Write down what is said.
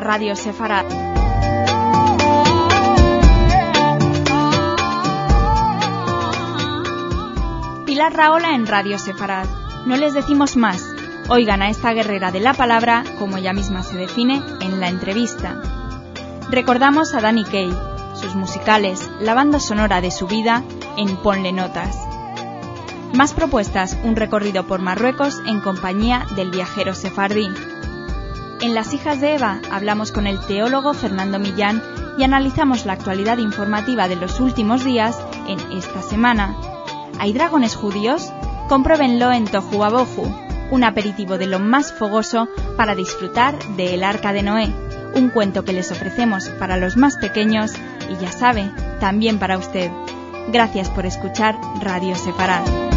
Radio Sefarad. Pilar Rahola en Radio Sefarad. No les decimos más. Oigan a esta guerrera de la palabra, como ella misma se define, en la entrevista. Recordamos a Danny Kaye, sus musicales, la banda sonora de su vida, en Ponle Notas. Más propuestas, un recorrido por Marruecos en compañía del viajero sefardí. En Las hijas de Eva hablamos con el teólogo Fernando Millán y analizamos la actualidad informativa de los últimos días en esta semana. ¿Hay dragones judíos? Compruébenlo en Tohu Abohu, un aperitivo de lo más fogoso para disfrutar de El Arca de Noé, un cuento que les ofrecemos para los más pequeños y ya sabe, también para usted. Gracias por escuchar Radio Sefarad.